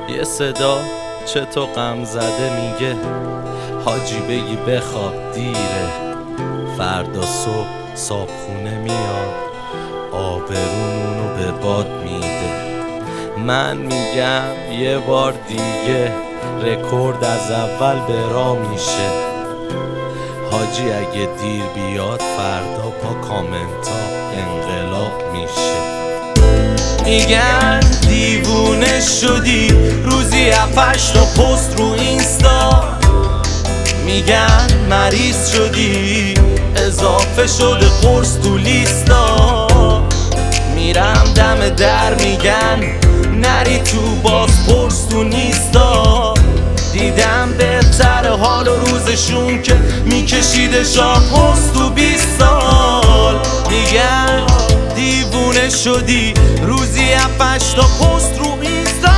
یه صدا چه تو غم زده میگه حاجی بگی بخواب دیره، فردا صبح صابخونه میاد آبرومونو به باد میده. من میگم یه بار دیگه رکورد از اول برا میشه. حاجی اگه دیر بیاد فردا با کامنتا انقلاب میشه. میگن دیوونه شدی روزی 7-8 تا پست رو اینستا، میگن مریض شدی اضافه شده قرص تو لیستا. میرم دم در میگن نری تو باز پرس تو نیستا. دیدم بهتر حال و روزشون که میکشیده شاه پست تو 20 سال. میگن دیوونه شدی روزی 7-8 تا پست رو اینستا،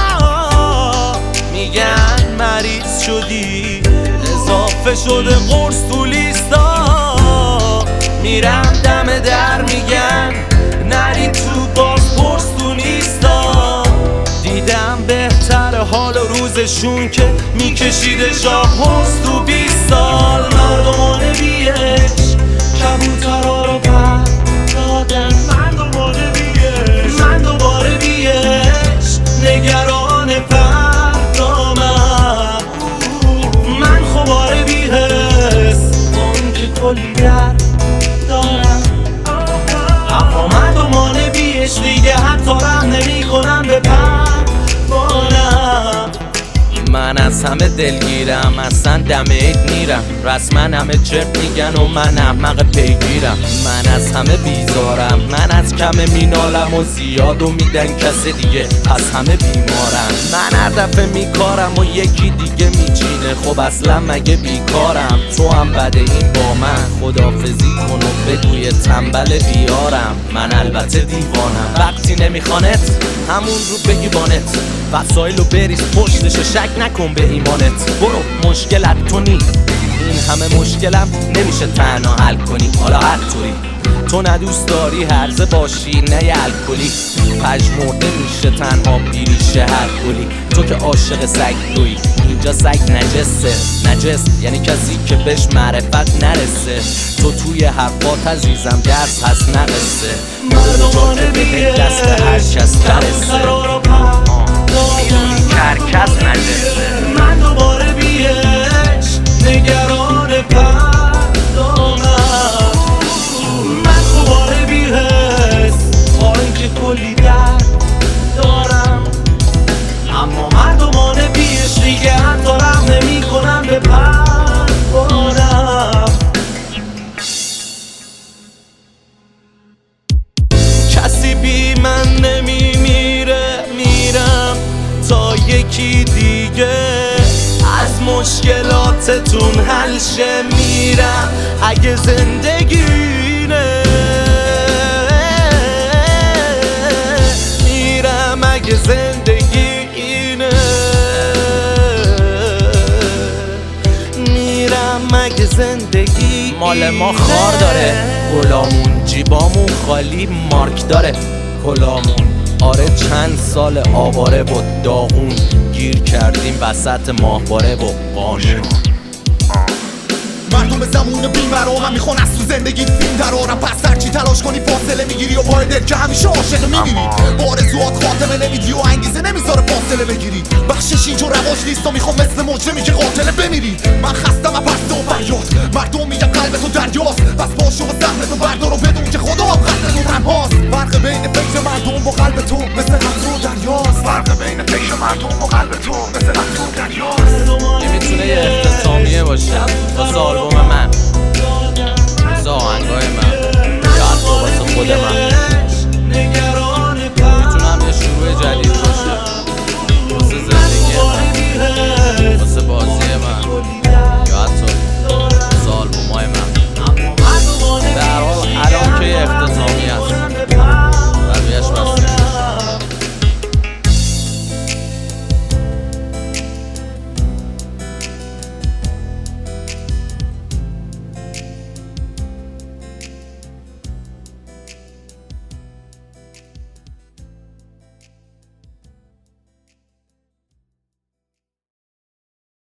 میگن مریض شدی اضافه شده قرص تو لیستا. میرم دم در میگن نری تو باز پرس تو نیستا. دیدم بهتر حال و روزشون که میکشیده شاه پست تو 20 سال. مردمان بیش کبوترها رو پر دادن، مردمان بیش من دوباره بیش نگران فردامم. من خوباره بیهست اون که کلی درد دارم، اما مردمان بیش دیگه حتی رحم نمی کنم به پروانم. من از همه دلگیرم، اصلا دم عید میرم، رسما همه چرت میگن و من احمق پیگیرم. من از همه بیزارم، من از کم مینالم و زیادو میدن کسی دیگه از همه بیمارم. من هر دفعه میکارم و یکی دیگه میچینه، خب اصلا مگه بیکارم؟ تو هم بده این با من خدافزی کن و بگوی تنبل بیارم. من البته دیوانم، وقتی نمیخوانت همون رو بگی بانت، وسایلو بریز پشتش، شک نکن به ایمانت. برو مشکلت تو نی، این همه مشکلم نمیشه تنها حل کنی. حالا هر طوری تو ندوست داری هرزه باشی نه یه الکلی، پژمرده میشه تنها بیریشه هر گلی. تو که عاشق سگ دوی، اینجا سگ نجسه، نجس یعنی کسی که بهش معرفت نرسه. تو توی حرفات عزیزم درس هست نقصه، مردمان به دست هر کس برسه. میدونی کرکس نجسه. من دوباره بیش نگران فردامم. من دوباره بیهس با اینکه کلی درد دارم، اما مردمان بیش دیگه حتی رحم نمی کنم به پروانم. کسی بی من نمیمیره، میرم تا یکی دیگه از مشکلاتتون حل شه. میرم اگه زندگینه، میرم اگه زندگینه، میرم اگه زندگی مال ما خار داره. گلامون جیبامون خالی مارک داره کلامون. آره چند سال آواره و داغون گیر کردیم وسط ماهواره و قانون. مردم به زمون بیمرا هم میخوان از تو زندگیت فیلم درارم، پس هرچی تلاش کنی فاصله میگیری و پای دل که همیشه عاشق میمیری. با آرزوات خاتمه نمیدی و انگیزه نمیذاره فاصله بگیری. بخشش اینجا رواج نیست و میخوام مثل مجرمی که قاتله بمیری. من خستم از پرده و فریاد، مردم میگن قلب تو دریاست، پس پاشو و زحمت و بردار و بدون که خدا هم قلب تو رمهاست. فرق بین فکر مردم و قلب تو مثل قطر و دریاست. فرق بین فکر مردم و قلب تو مثل قطر و دریاست. این میتونه یه اختتامیه باشه واسه آلبوم من.